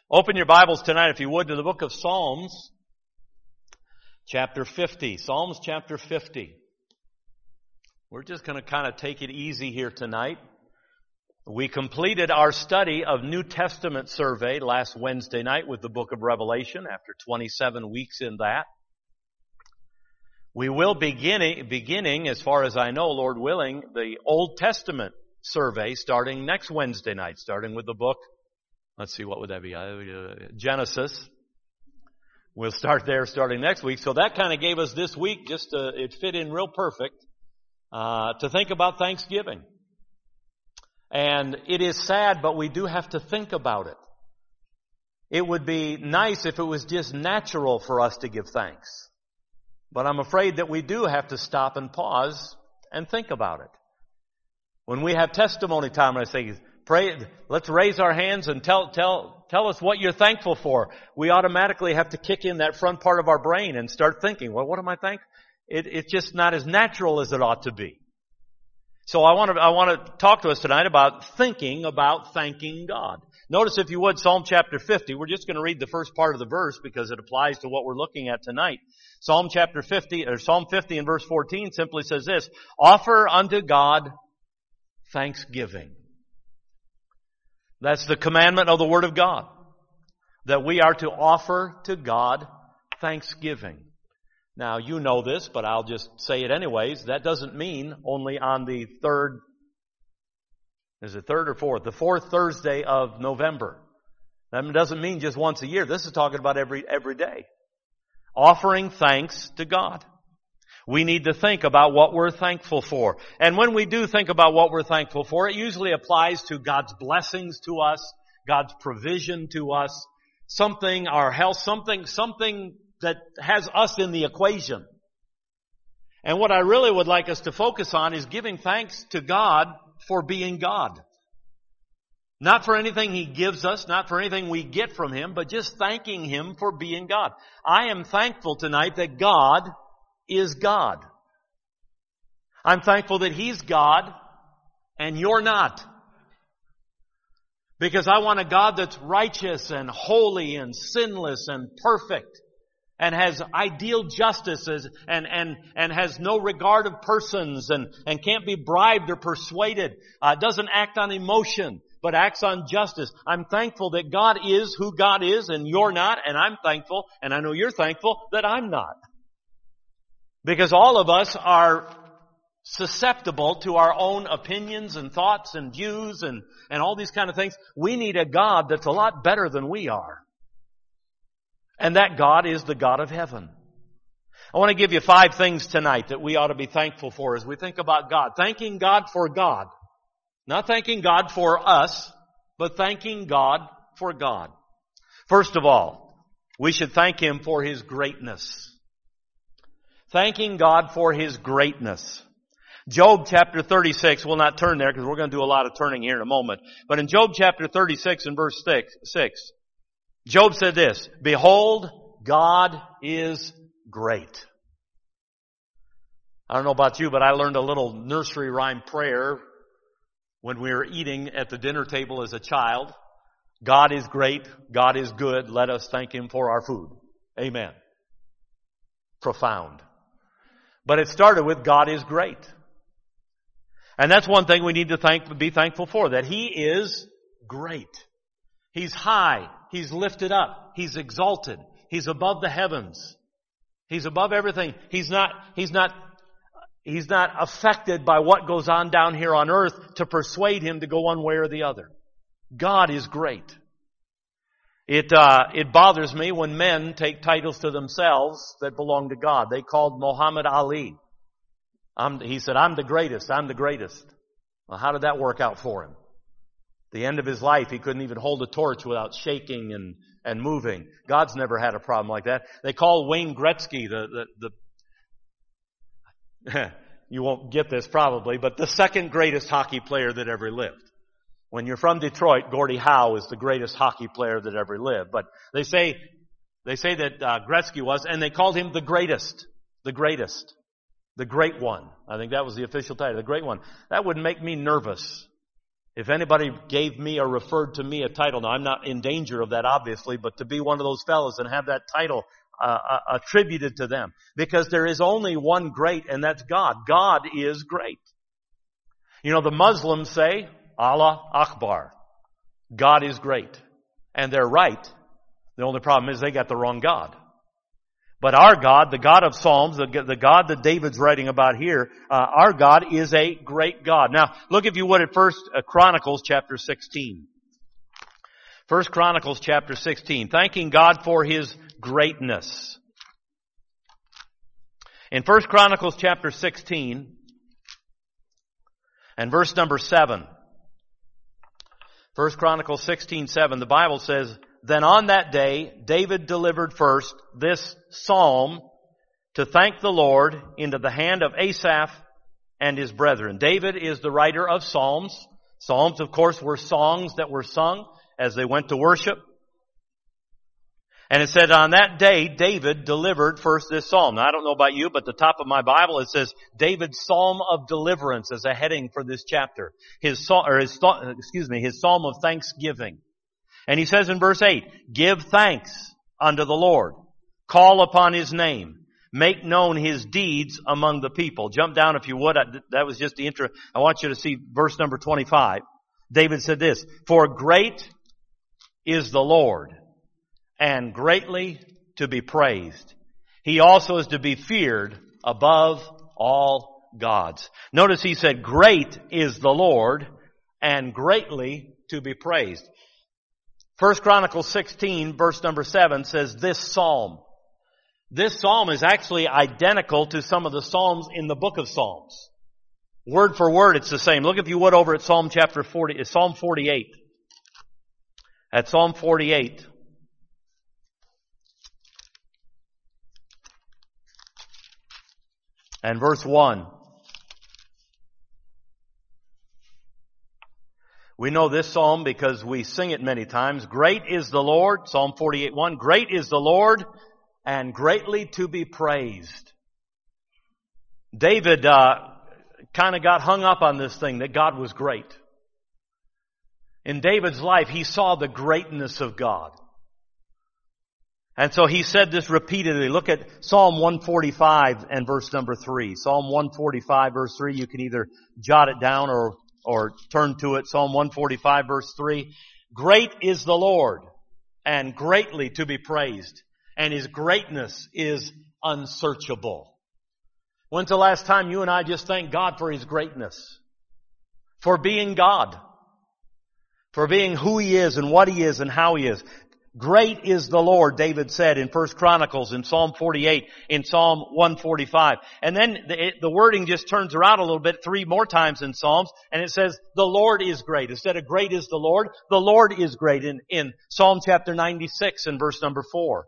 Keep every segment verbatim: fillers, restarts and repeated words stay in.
Open your Bibles tonight, if you would, to the book of Psalms, chapter fifty. Psalms chapter fifty. We're just going to kind of take it easy here tonight. We completed our study of New Testament survey last Wednesday night with the book of Revelation after twenty-seven weeks in that. We will begin, beginning, as far as I know, Lord willing, the Old Testament survey starting next Wednesday night, starting with the book. Let's see, what would that be? Uh, Genesis. We'll start there starting next week. So that kind of gave us this week, just to, it fit in real perfect, uh, to think about Thanksgiving. And it is sad, but we do have to think about it. It would be nice if it was just natural for us to give thanks. But I'm afraid that we do have to stop and pause and think about it. When we have testimony time, I say, pray, let's raise our hands and tell, tell, tell us what you're thankful for. We automatically have to kick in that front part of our brain and start thinking, well, what am I thankful? It, it's just not as natural as it ought to be. So I want to, I want to talk to us tonight about thinking about thanking God. Notice, if you would, Psalm chapter fifty. We're just going to read the first part of the verse because it applies to what we're looking at tonight. Psalm chapter fifty, or Psalm fifty and verse fourteen simply says this: offer unto God thanksgiving. That's the commandment of the Word of God, that we are to offer to God thanksgiving. Now, you know this, but I'll just say it anyways. That doesn't mean only on the third, is it third or fourth? The fourth Thursday of November. That doesn't mean just once a year. This is talking about every, every day. Offering thanks to God. We need to think about what we're thankful for. And when we do think about what we're thankful for, it usually applies to God's blessings to us, God's provision to us, something, our health, something, something that has us in the equation. And what I really would like us to focus on is giving thanks to God for being God. Not for anything He gives us, not for anything we get from Him, but just thanking Him for being God. I am thankful tonight that God is God. I'm thankful that He's God and you're not. Because I want a God that's righteous and holy and sinless and perfect and has ideal justice and, and, and has no regard of persons and, and can't be bribed or persuaded. Uh, doesn't act on emotion, but acts on justice. I'm thankful that God is who God is and you're not, and I'm thankful, and I know you're thankful, that I'm not. Because all of us are susceptible to our own opinions and thoughts and views and, and all these kind of things. We need a God that's a lot better than we are. And that God is the God of heaven. I want to give you five things tonight that we ought to be thankful for as we think about God. Thanking God for God. Not thanking God for us, but thanking God for God. First of all, we should thank Him for His greatness. Thanking God for His greatness. Job chapter thirty-six, we'll not turn there because we're going to do a lot of turning here in a moment. But in Job chapter thirty-six and verse six, Job said this: behold, God is great. I don't know about you, but I learned a little nursery rhyme prayer when we were eating at the dinner table as a child. God is great. God is good. Let us thank Him for our food. Amen. Profound. But it started with God is great. And that's one thing we need to thank, be thankful for, that He is great. He's high. He's lifted up. He's exalted. He's above the heavens. He's above everything. He's not, he's not, he's not affected by what goes on down here on earth to persuade Him to go one way or the other. God is great. It, uh, it bothers me when men take titles to themselves that belong to God. They called Muhammad Ali. I'm, he said, I'm the greatest. I'm the greatest. Well, how did that work out for him? The end of his life, he couldn't even hold a torch without shaking and, and moving. God's never had a problem like that. They call Wayne Gretzky the, the, the you won't get this probably, but the second greatest hockey player that ever lived. When you're from Detroit, Gordie Howe is the greatest hockey player that ever lived. But they say, they say that uh, Gretzky was, and they called him the greatest. The greatest. The great one. I think that was the official title. The great one. That would make me nervous. If anybody gave me or referred to me a title, now I'm not in danger of that obviously, but to be one of those fellows and have that title uh, attributed to them. Because there is only one great, and that's God. God is great. You know, the Muslims say, Allah Akbar. God is great. And they're right. The only problem is they got the wrong God. But our God, the God of Psalms, the, the God that David's writing about here, uh, our God is a great God. Now, look if you would at First uh, Chronicles chapter sixteen. First Chronicles chapter sixteen. Thanking God for His greatness. In First Chronicles chapter sixteen and verse number seven. First Chronicles sixteen seven, the Bible says, Then on that day, David delivered first this psalm to thank the Lord into the hand of Asaph and his brethren. David is the writer of Psalms. Psalms, of course, were songs that were sung as they went to worship. And it said on that day, David delivered first this psalm. Now, I don't know about you, but the top of my Bible, it says David's Psalm of Deliverance as a heading for this chapter. His, or his, excuse me, his Psalm of Thanksgiving. And he says in verse eight, Give thanks unto the Lord. Call upon His name. Make known His deeds among the people. Jump down if you would. I, that was just the intro. I want you to see verse number twenty-five. David said this, For great is the Lord, and greatly to be praised. He also is to be feared above all gods. Notice he said, Great is the Lord, and greatly to be praised. First Chronicles sixteen, verse number seven says this psalm. This psalm is actually identical to some of the psalms in the book of Psalms. Word for word, it's the same. Look if you would over at Psalm chapter forty, Psalm forty-eight. At Psalm forty-eight. And verse one. We know this psalm because we sing it many times. Great is the Lord, Psalm forty-eight one. Great is the Lord, and greatly to be praised. David uh, kind of got hung up on this thing that God was great. In David's life, he saw the greatness of God. And so he said this repeatedly. Look at Psalm one forty-five and verse number three. Psalm one forty-five verse three. You can either jot it down or, or turn to it. Psalm one forty-five verse three. Great is the Lord, and greatly to be praised, and His greatness is unsearchable. When's the last time you and I just thank God for His greatness? For being God. For being who He is and what He is and how He is. Great is the Lord, David said in First Chronicles, in Psalm forty-eight, in Psalm one forty-five. And then the, the wording just turns around a little bit three more times in Psalms, and it says, the Lord is great. Instead of great is the Lord, the Lord is great in, in Psalm chapter ninety-six and verse number four.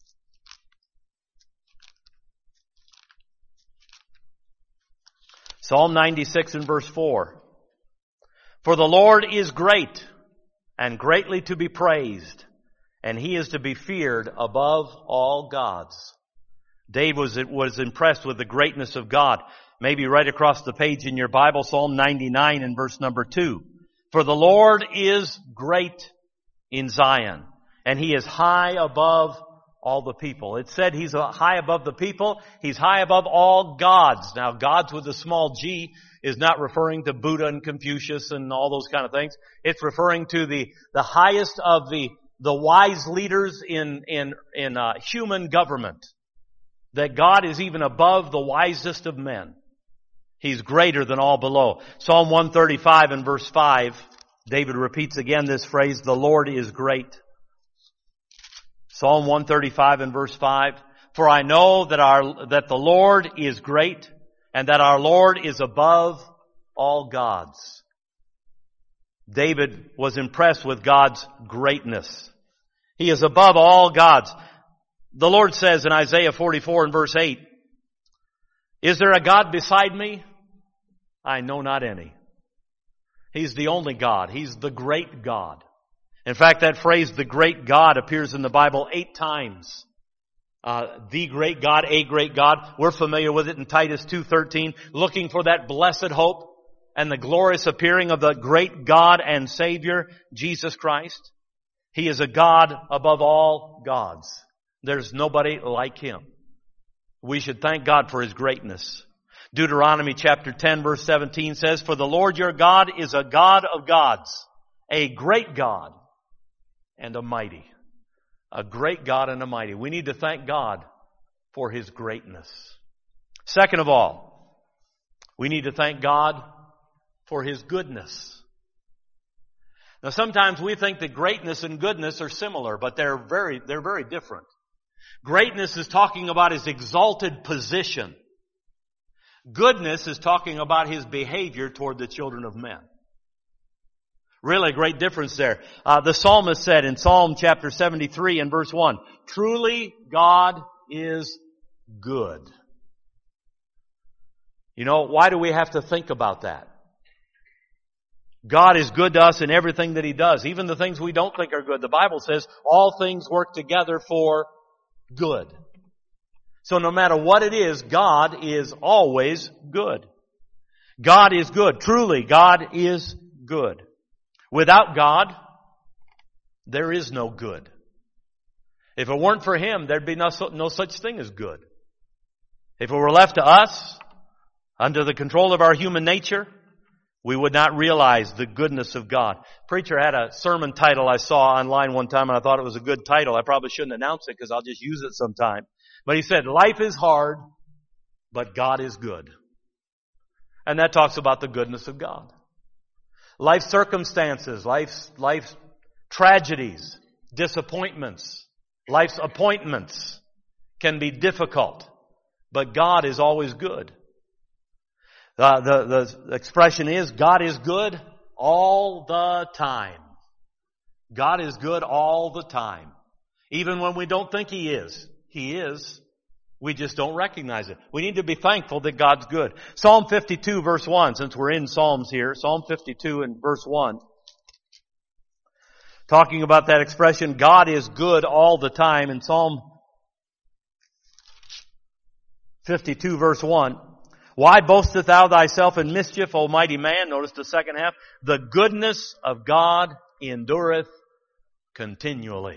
Psalm ninety-six and verse four. For the Lord is great and greatly to be praised, and He is to be feared above all gods. David was, was impressed with the greatness of God. Maybe right across the page in your Bible, Psalm ninety-nine and verse number two. For the Lord is great in Zion, and He is high above all the people. It said He's high above the people. He's high above all gods. Now, gods with a small g is not referring to Buddha and Confucius and all those kind of things. It's referring to the, the highest of the the wise leaders in, in, in uh, human government. That God is even above the wisest of men. He's greater than all below. Psalm one thirty-five and verse five, David repeats again this phrase, the Lord is great. Psalm one thirty-five and verse five, for I know that our, that the Lord is great, and that our Lord is above all gods. David was impressed with God's greatness. He is above all gods. The Lord says in Isaiah forty-four and verse eight, is there a God beside me? I know not any. He's the only God. He's the great God. In fact, that phrase, the great God, appears in the Bible eight times. Uh, the great God, a great God. We're familiar with it in Titus two thirteen, looking for that blessed hope. and the glorious appearing of the great God and Savior, Jesus Christ. He is a God above all gods. There's nobody like Him. We should thank God for His greatness. Deuteronomy chapter ten verse seventeen says, "For the Lord your God is a God of gods, a great God and a mighty." A great God and a mighty. We need to thank God for His greatness. Second of all, we need to thank God for His goodness. Now sometimes we think that greatness and goodness are similar, but they're very, they're very different. Greatness is talking about His exalted position. Goodness is talking about His behavior toward the children of men. Really a great difference there. Uh, the psalmist said in Psalm chapter seventy-three and verse one, "Truly God is good." You know, why do we have to think about that? God is good to us in everything that He does, even the things we don't think are good. The Bible says all things work together for good. So no matter what it is, God is always good. God is good. Truly, God is good. Without God, there is no good. If it weren't for Him, there'd be no, no such thing as good. If it were left to us, under the control of our human nature, we would not realize the goodness of God. Preacher had a sermon title I saw online one time, and I thought it was a good title. I probably shouldn't announce it because I'll just use it sometime. But he said, "Life is hard, but God is good." And that talks about the goodness of God. Life circumstances, life's, life's tragedies, disappointments, life's appointments can be difficult, but God is always good. Uh, the, the expression is, God is good all the time. God is good all the time. Even when we don't think He is, He is. We just don't recognize it. We need to be thankful that God's good. Psalm fifty-two verse one, since we're in Psalms here, Psalm fifty-two and verse one, talking about that expression, God is good all the time. In Psalm fifty-two verse one, "Why boastest thou thyself in mischief, O mighty man?" Notice the second half. "The goodness of God endureth continually."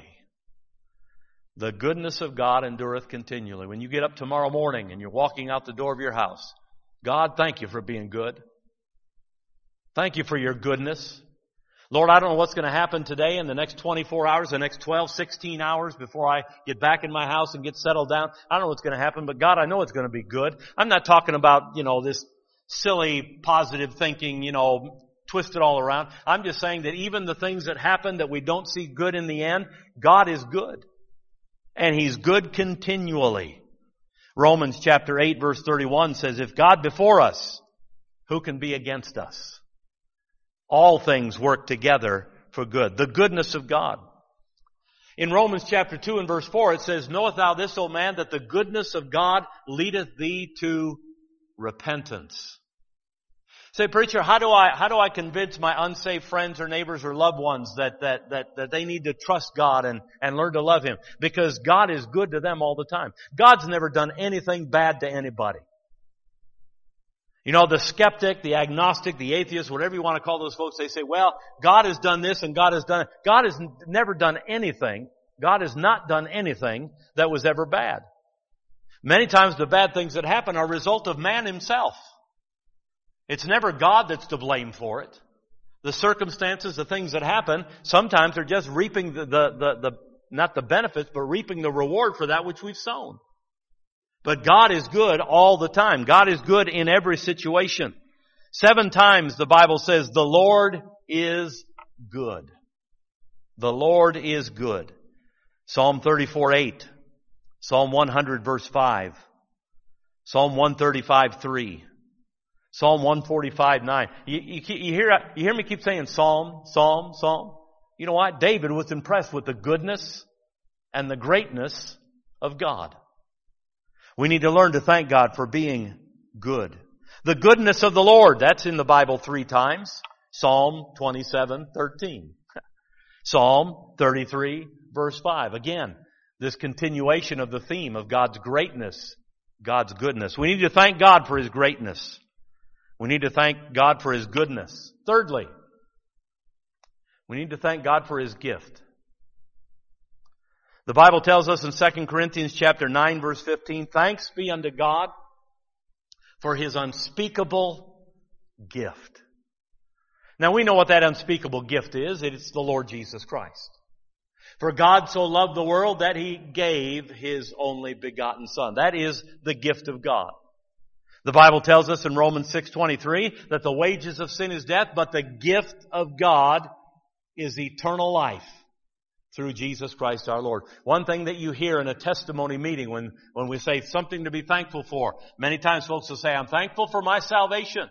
The goodness of God endureth continually. When you get up tomorrow morning and you're walking out the door of your house, God, thank you for being good. Thank you for your goodness. Lord, I don't know what's going to happen today in the next twenty-four hours, the next twelve, sixteen hours before I get back in my house and get settled down. I don't know what's going to happen, but God, I know it's going to be good. I'm not talking about, you know, this silly positive thinking, you know, twist it all around. I'm just saying that even the things that happen that we don't see good in the end, God is good. And He's good continually. Romans chapter eight verse thirty-one says, "If God before us, who can be against us? All things work together for good." The goodness of God. In Romans chapter two and verse four it says, "Knowest thou this, O man, that the goodness of God leadeth thee to repentance?" Say, preacher, how do I, how do I convince my unsaved friends or neighbors or loved ones that, that, that, that they need to trust God and, and learn to love Him? Because God is good to them all the time. God's never done anything bad to anybody. You know, the skeptic, the agnostic, the atheist, whatever you want to call those folks, they say, well, God has done this and God has done it. God has never done anything. God has not done anything that was ever bad. Many times the bad things that happen are a result of man himself. It's never God that's to blame for it. The circumstances, the things that happen, sometimes they're just reaping the, the, the, the, not the benefits, but reaping the reward for that which we've sown. But God is good all the time. God is good in every situation. Seven times the Bible says, the Lord is good. The Lord is good. Psalm thirty-four eight. Psalm one hundred verse five. Psalm one thirty-five three. Psalm one forty-five nine. You, you, you, hear, you hear me keep saying Psalm, Psalm, Psalm? You know what? David was impressed with the goodness and the greatness of God. We need to learn to thank God for being good. The goodness of the Lord, that's in the Bible three times. Psalm twenty-seven thirteen. Psalm thirty-three verse five. Again, this continuation of the theme of God's greatness, God's goodness. We need to thank God for His greatness. We need to thank God for His goodness. Thirdly, we need to thank God for His gift. The Bible tells us in Second Corinthians chapter nine, verse fifteen, thanks be unto God for His unspeakable gift. Now we know what that unspeakable gift is. It's the Lord Jesus Christ. For God so loved the world that He gave His only begotten Son. That is the gift of God. The Bible tells us in Romans six twenty-three that the wages of sin is death, but the gift of God is eternal life through Jesus Christ our Lord. One thing that you hear in a testimony meeting when, when we say something to be thankful for, many times folks will say, I'm thankful for my salvation.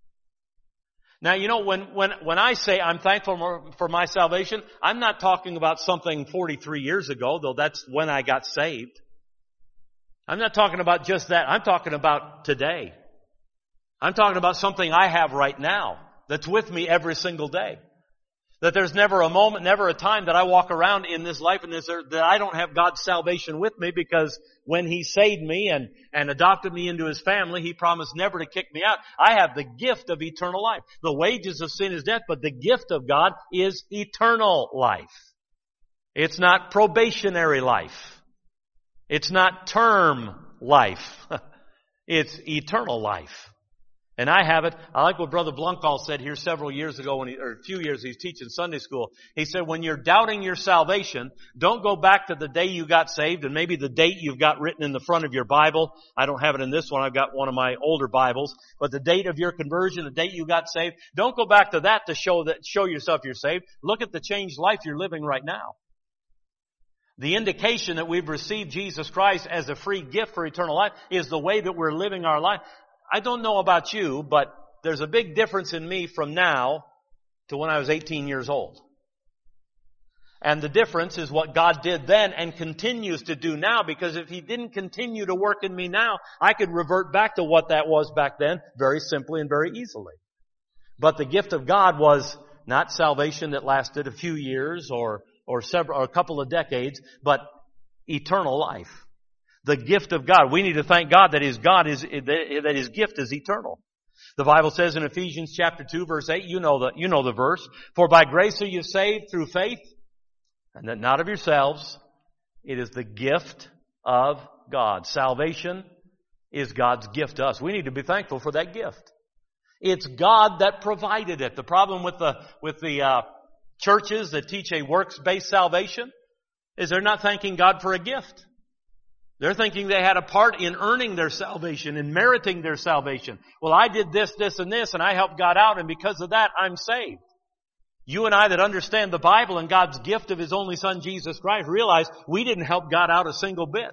Now, you know, when, when, when I say I'm thankful for my salvation, I'm not talking about something forty-three years ago, though that's when I got saved. I'm not talking about just that. I'm talking about today. I'm talking about something I have right now that's with me every single day. That there's never a moment, never a time that I walk around in this life and this earth that I don't have God's salvation with me, because when He saved me and, and adopted me into His family, He promised never to kick me out. I have the gift of eternal life. The wages of sin is death, but the gift of God is eternal life. It's not probationary life. It's not term life. It's eternal life. And I have it. I like what Brother Blunkall said here several years ago, when he, or a few years he's teaching Sunday school. He said, when you're doubting your salvation, don't go back to the day you got saved and maybe the date you've got written in the front of your Bible. I don't have it in this one. I've got one of my older Bibles. But the date of your conversion, the date you got saved, don't go back to that to show that, show yourself you're saved. Look at the changed life you're living right now. The indication that we've received Jesus Christ as a free gift for eternal life is the way that we're living our life. I don't know about you, but there's a big difference in me from now to when I was eighteen years old. And the difference is what God did then and continues to do now, because if He didn't continue to work in me now, I could revert back to what that was back then very simply and very easily. But the gift of God was not salvation that lasted a few years or or several or a couple of decades, but eternal life. The gift of God. We need to thank God that His God is, that His gift is eternal. The Bible says in Ephesians chapter two verse eight, you know the, you know the verse, for by grace are you saved through faith, and that not of yourselves. It is the gift of God. Salvation is God's gift to us. We need to be thankful for that gift. It's God that provided it. The problem with the, with the, uh, churches that teach a works-based salvation is they're not thanking God for a gift. They're thinking they had a part in earning their salvation, in meriting their salvation. Well, I did this, this, and this, and I helped God out, and because of that, I'm saved. You and I that understand the Bible and God's gift of His only Son, Jesus Christ, realize we didn't help God out a single bit.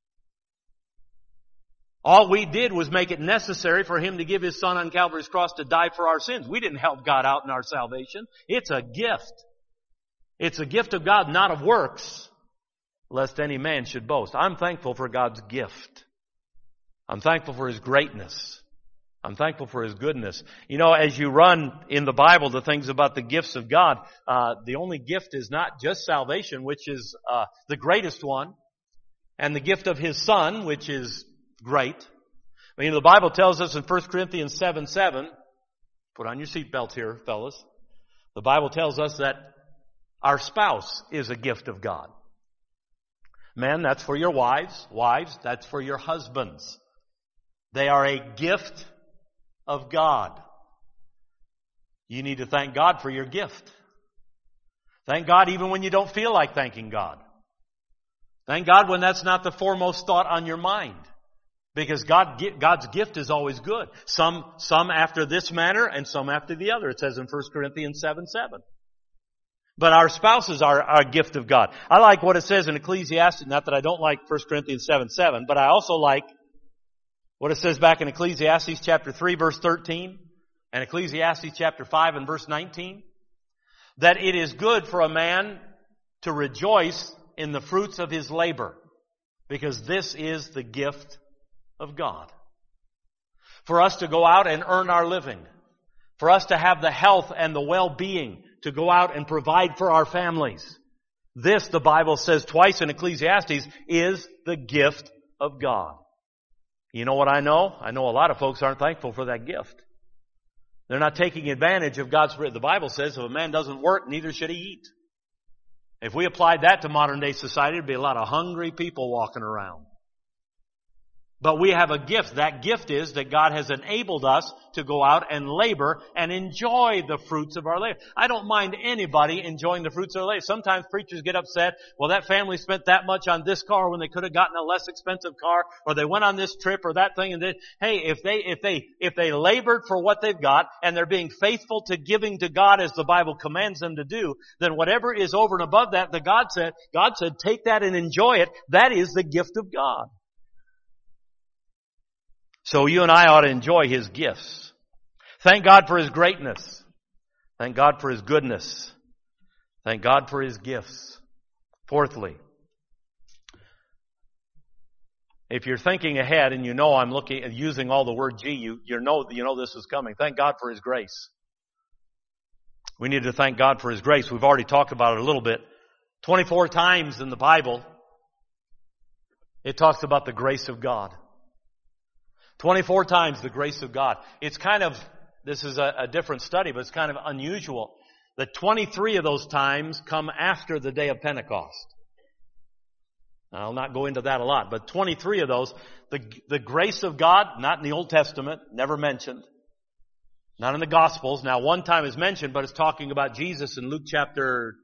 All we did was make it necessary for Him to give His Son on Calvary's cross to die for our sins. We didn't help God out in our salvation. It's a gift. It's a gift of God, not of works, lest any man should boast. I'm thankful for God's gift. I'm thankful for His greatness. I'm thankful for His goodness. You know, as you run in the Bible the things about the gifts of God, uh, the only gift is not just salvation, which is uh, the greatest one, and the gift of His Son, which is great. I mean, the Bible tells us in First Corinthians seven seven, put on your seatbelts here, fellas. The Bible tells us that our spouse is a gift of God. Men, that's for your wives. Wives, that's for your husbands. They are a gift of God. You need to thank God for your gift. Thank God even when you don't feel like thanking God. Thank God when that's not the foremost thought on your mind. Because God, God's gift is always good. Some, some after this manner and some after the other. It says in First Corinthians seven seven. But our spouses are, are a gift of God. I like what it says in Ecclesiastes, not that I don't like First Corinthians seven seven, but I also like what it says back in Ecclesiastes chapter three verse thirteen and Ecclesiastes chapter five and verse nineteen, that it is good for a man to rejoice in the fruits of his labor, because this is the gift of God. For us to go out and earn our living, for us to have the health and the well-being to go out and provide for our families. This, the Bible says twice in Ecclesiastes, is the gift of God. You know what I know? I know a lot of folks aren't thankful for that gift. They're not taking advantage of God's Spirit. The Bible says if a man doesn't work, neither should he eat. If we applied that to modern day society, there'd be a lot of hungry people walking around. But we have a gift. That gift is that God has enabled us to go out and labor and enjoy the fruits of our labor. I don't mind anybody enjoying the fruits of their labor. Sometimes preachers get upset. Well, that family spent that much on this car when they could have gotten a less expensive car, or they went on this trip or that thing and did. Hey, if they, if they, if they labored for what they've got and they're being faithful to giving to God as the Bible commands them to do, then whatever is over and above that, that God said, God said, take that and enjoy it. That is the gift of God. So you and I ought to enjoy His gifts. Thank God for His greatness. Thank God for His goodness. Thank God for His gifts. Fourthly, if you're thinking ahead and you know I'm looking using all the word G, you, you know you know this is coming. Thank God for His grace. We need to thank God for His grace. We've already talked about it a little bit. twenty-four times in the Bible, it talks about the grace of God. twenty-four times the grace of God. It's kind of, this is a, a different study, but it's kind of unusual that twenty-three of those times come after the day of Pentecost. I'll not go into that a lot, but twenty-three of those, the, the grace of God, not in the Old Testament, never mentioned. Not in the Gospels. Now one time is mentioned, but it's talking about Jesus in Luke chapter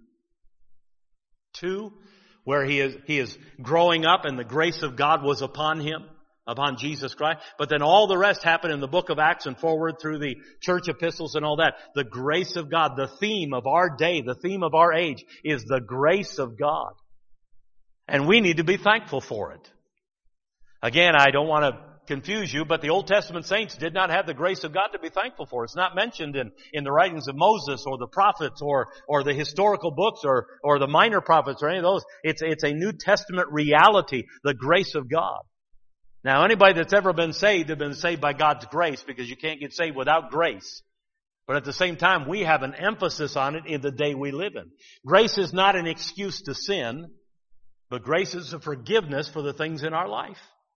two, where he is, he is growing up and the grace of God was upon him. Upon Jesus Christ. But then all the rest happened in the book of Acts and forward through the church epistles and all that. The grace of God, the theme of our day, the theme of our age is the grace of God. And we need to be thankful for it. Again, I don't want to confuse you, but the Old Testament saints did not have the grace of God to be thankful for. It's not mentioned in, in the writings of Moses or the prophets or, or the historical books or, or the minor prophets or any of those. It's, it's a New Testament reality, the grace of God. Now, anybody that's ever been saved has been saved by God's grace, because you can't get saved without grace. But at the same time, we have an emphasis on it in the day we live in. Grace is not an excuse to sin, but grace is a forgiveness for the things in our life.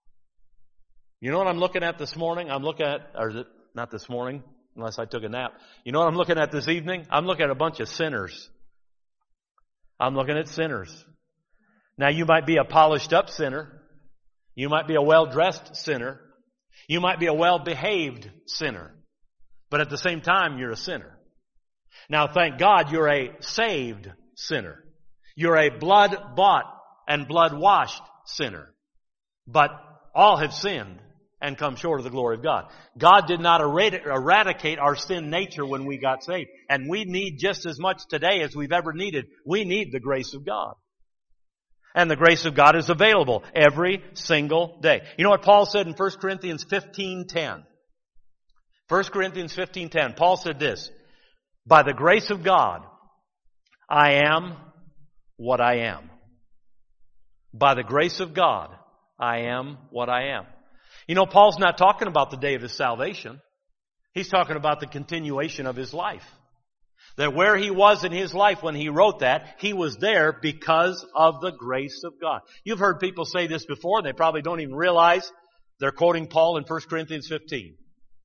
You know what I'm looking at this morning? I'm looking at, or is it not this morning, unless I took a nap. You know what I'm looking at this evening? I'm looking at a bunch of sinners. I'm looking at sinners. Now, you might be a polished up sinner. You might be a well-dressed sinner. You might be a well-behaved sinner. But at the same time, you're a sinner. Now, thank God you're a saved sinner. You're a blood-bought and blood-washed sinner. But all have sinned and come short of the glory of God. God did not eradicate our sin nature when we got saved. And we need just as much today as we've ever needed. We need the grace of God. And the grace of God is available every single day. You know what Paul said in First Corinthians fifteen ten? First Corinthians fifteen ten. Paul said this, by the grace of God, I am what I am. By the grace of God, I am what I am. You know, Paul's not talking about the day of his salvation. He's talking about the continuation of his life. That where he was in his life when he wrote that, he was there because of the grace of God. You've heard people say this before, and they probably don't even realize they're quoting Paul in First Corinthians fifteen.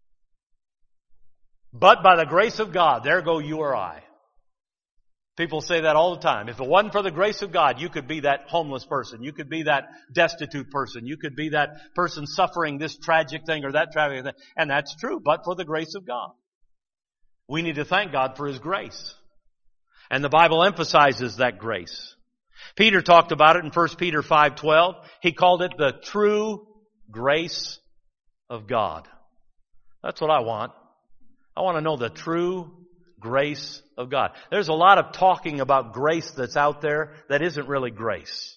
But by the grace of God, there go you or I. People say that all the time. If it wasn't for the grace of God, you could be that homeless person. You could be that destitute person. You could be that person suffering this tragic thing or that tragic thing. And that's true, but for the grace of God. We need to thank God for His grace. And the Bible emphasizes that grace. Peter talked about it in First Peter five twelve. He called it the true grace of God. That's what I want. I want to know the true grace of God. There's a lot of talking about grace that's out there that isn't really grace.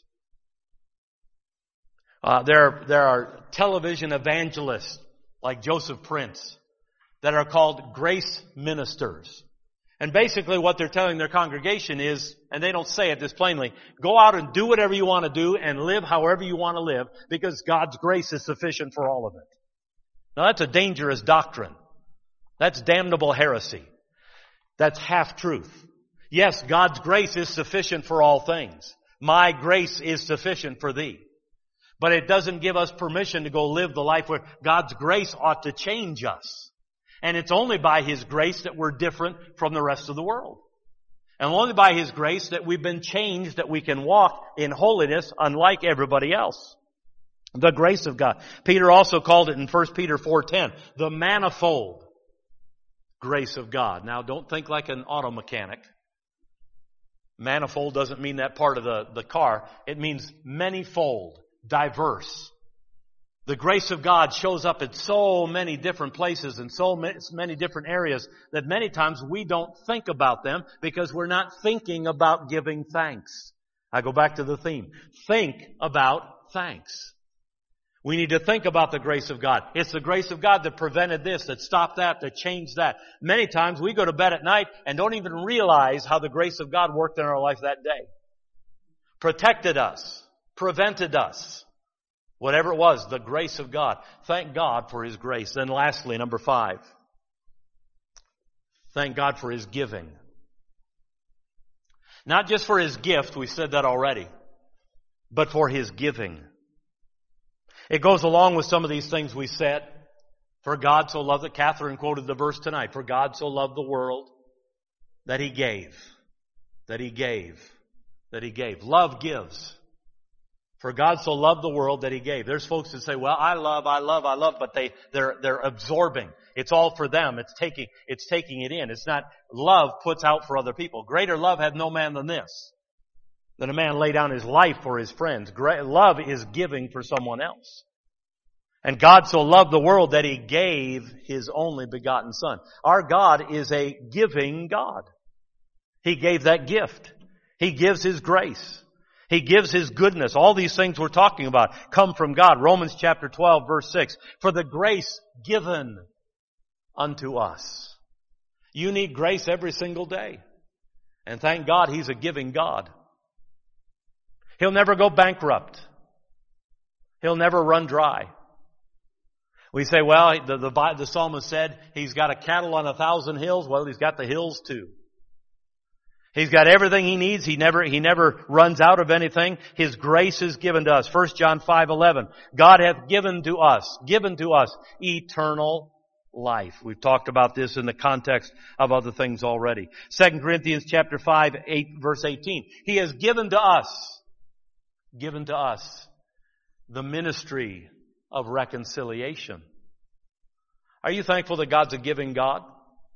Uh, there, there are television evangelists like Joseph Prince that are called grace ministers. And basically what they're telling their congregation is, and they don't say it this plainly, go out and do whatever you want to do and live however you want to live because God's grace is sufficient for all of it. Now that's a dangerous doctrine. That's damnable heresy. That's half-truth. Yes, God's grace is sufficient for all things. My grace is sufficient for thee. But it doesn't give us permission to go live the life where God's grace ought to change us. And it's only by His grace that we're different from the rest of the world. And only by His grace that we've been changed, that we can walk in holiness unlike everybody else. The grace of God. Peter also called it in First Peter four ten, the manifold grace of God. Now don't think like an auto mechanic. Manifold doesn't mean that part of the, the car. It means manyfold, diverse. The grace of God shows up in so many different places and so many different areas that many times we don't think about them because we're not thinking about giving thanks. I go back to the theme. Think about thanks. We need to think about the grace of God. It's the grace of God that prevented this, that stopped that, that changed that. Many times we go to bed at night and don't even realize how the grace of God worked in our life that day. Protected us. Prevented us. Whatever it was, the grace of God. Thank God for His grace. Then lastly, number five. Thank God for His giving. Not just for His gift, we said that already, but for His giving. It goes along with some of these things we said. For God so loved it. Catherine quoted the verse tonight. For God so loved the world that He gave. That He gave. That He gave. Love gives. For God so loved the world that He gave. There's folks that say, well, I love, I love, I love, but they, they're, they're absorbing. It's all for them. It's taking, it's taking it in. It's not, love puts out for other people. Greater love hath no man than this. That a man lay down his life for his friends. Great, love is giving for someone else. And God so loved the world that He gave His only begotten Son. Our God is a giving God. He gave that gift. He gives His grace. He gives His goodness. All these things we're talking about come from God. Romans chapter twelve verse six. For the grace given unto us. You need grace every single day. And thank God He's a giving God. He'll never go bankrupt. He'll never run dry. We say, well, the, the, the psalmist said He's got a cattle on a thousand hills. Well, He's got the hills too. He's got everything He needs. He never, He never runs out of anything. His grace is given to us. First John five eleven. God hath given to us, given to us eternal life. We've talked about this in the context of other things already. Second Corinthians chapter five, eight, verse eighteen. He has given to us, given to us the ministry of reconciliation. Are you thankful that God's a giving God?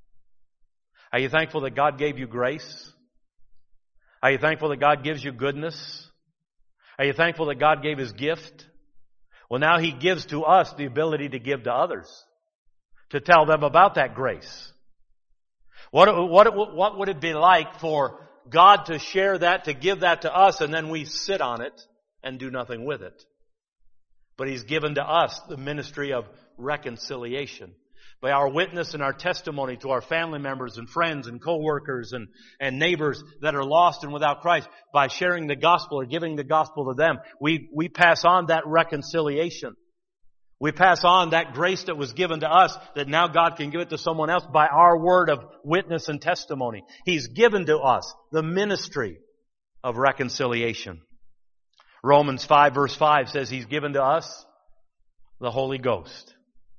Are you thankful that God gave you grace? Are you thankful that God gives you goodness? Are you thankful that God gave His gift? Well, now He gives to us the ability to give to others, to tell them about that grace. What, what, what would it be like for God to share that, to give that to us, and then we sit on it and do nothing with it? But He's given to us the ministry of reconciliation. By our witness and our testimony to our family members and friends and co-workers and, and neighbors that are lost and without Christ, by sharing the gospel or giving the gospel to them, we, we pass on that reconciliation. We pass on that grace that was given to us that now God can give it to someone else by our word of witness and testimony. He's given to us the ministry of reconciliation. Romans five verse five says He's given to us the Holy Ghost.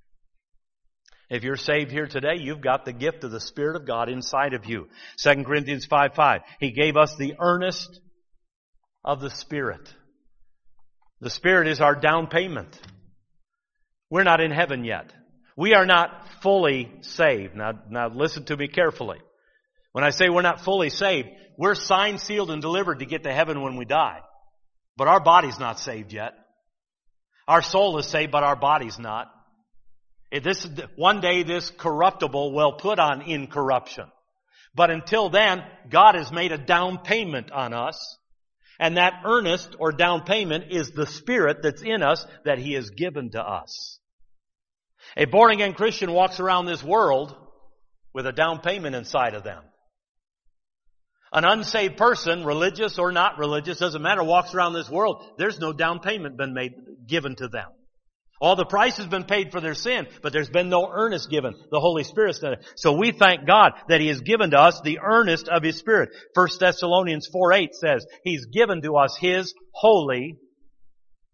If you're saved here today, you've got the gift of the Spirit of God inside of you. Second Corinthians five five. He gave us the earnest of the Spirit. The Spirit is our down payment. We're not in heaven yet. We are not fully saved. Now, now listen to me carefully. When I say we're not fully saved, we're signed, sealed, and delivered to get to heaven when we die. But our body's not saved yet. Our soul is saved, but our body's not. It, this, one day this corruptible will put on incorruption. But until then, God has made a down payment on us. And that earnest or down payment is the Spirit that's in us that He has given to us. A born-again Christian walks around this world with a down payment inside of them. An unsaved person, religious or not religious, doesn't matter, walks around this world, there's no down payment been made, given to them. All the price has been paid for their sin, but there's been no earnest given. The Holy Spirit's done it. So we thank God that He has given to us the earnest of His Spirit. First Thessalonians four eight says, He's given to us His Holy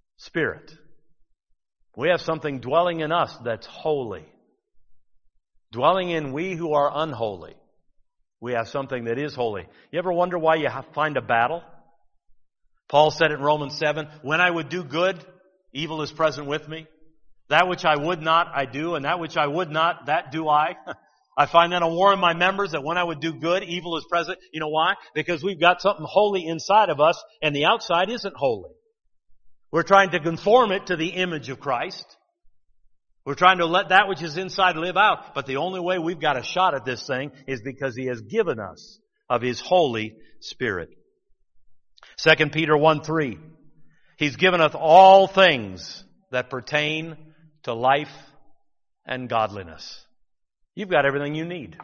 Spirit. We have something dwelling in us that's holy. Dwelling in we who are unholy, we have something that is holy. You ever wonder why you have, find a battle? Paul said in Romans seven, when I would do good, evil is present with me. That which I would not, I do, and that which I would not, that do I. I find that a war in my members, that when I would do good, evil is present. You know why? Because we've got something holy inside of us, and the outside isn't holy. We're trying to conform it to the image of Christ. We're trying to let that which is inside live out. But the only way we've got a shot at this thing is because He has given us of His Holy Spirit. Second Peter one three. He's given us all things that pertain to life and godliness. You've got everything you need.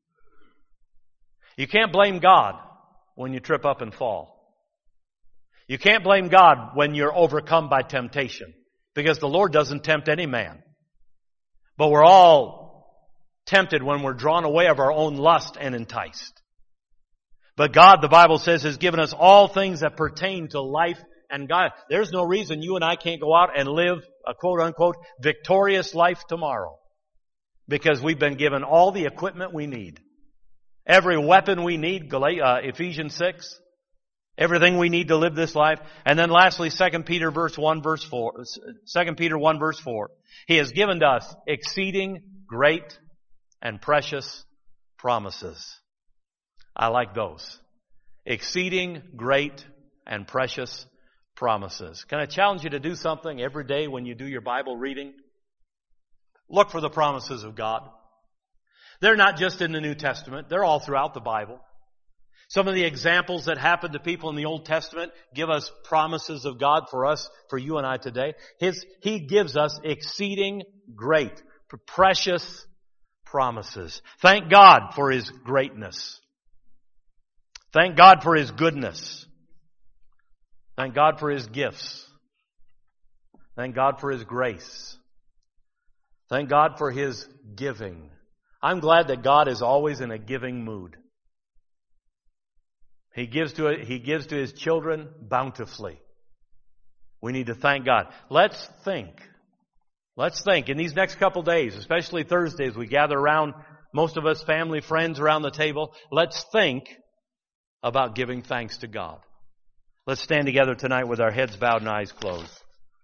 You can't blame God when you trip up and fall. You can't blame God when you're overcome by temptation, because the Lord doesn't tempt any man. But we're all tempted when we're drawn away of our own lust and enticed. But God, the Bible says, has given us all things that pertain to life and God. There's no reason you and I can't go out and live a quote-unquote victorious life tomorrow, because we've been given all the equipment we need. Every weapon we need, uh, Ephesians six. Everything we need to live this life. And then lastly, Second Peter verse one, verse four. Second Peter one, verse four. He has given to us exceeding great and precious promises. I like those. Exceeding great and precious promises. Can I challenge you to do something every day when you do your Bible reading? Look for the promises of God. They're not just in the New Testament. They're all throughout the Bible. Some of the examples that happened to people in the Old Testament give us promises of God for us, for you and I today. His, He gives us exceeding great, precious promises. Thank God for His greatness. Thank God for His goodness. Thank God for His gifts. Thank God for His grace. Thank God for His giving. I'm glad that God is always in a giving mood. He gives to He gives to His children bountifully. We need to thank God. Let's think. Let's think in these next couple days, especially Thursdays, we gather around, most of us family, friends around the table. Let's think about giving thanks to God. Let's stand together tonight with our heads bowed and eyes closed.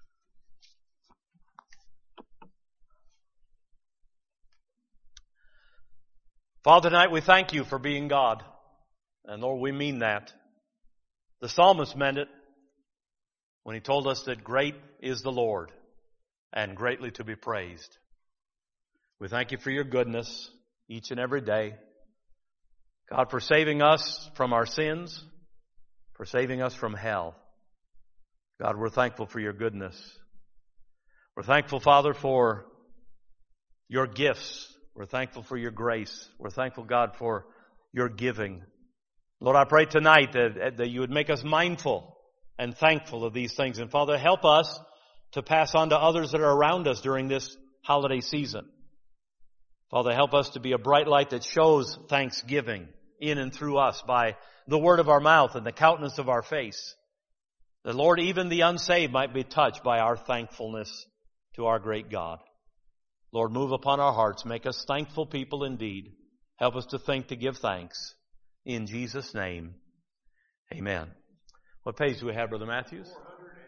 Father, tonight we thank You for being God. And Lord, we mean that. The psalmist meant it when he told us that great is the Lord and greatly to be praised. We thank You for Your goodness each and every day. God, for saving us from our sins, for saving us from hell. God, we're thankful for Your goodness. We're thankful, Father, for Your gifts. We're thankful for Your grace. We're thankful, God, for Your giving. Lord, I pray tonight that, that You would make us mindful and thankful of these things. And Father, help us to pass on to others that are around us during this holiday season. Father, help us to be a bright light that shows thanksgiving in and through us by the word of our mouth and the countenance of our face. That, Lord, even the unsaved might be touched by our thankfulness to our great God. Lord, move upon our hearts. Make us thankful people indeed. Help us to think, to give thanks. In Jesus' name, amen. What page do we have, Brother Matthews?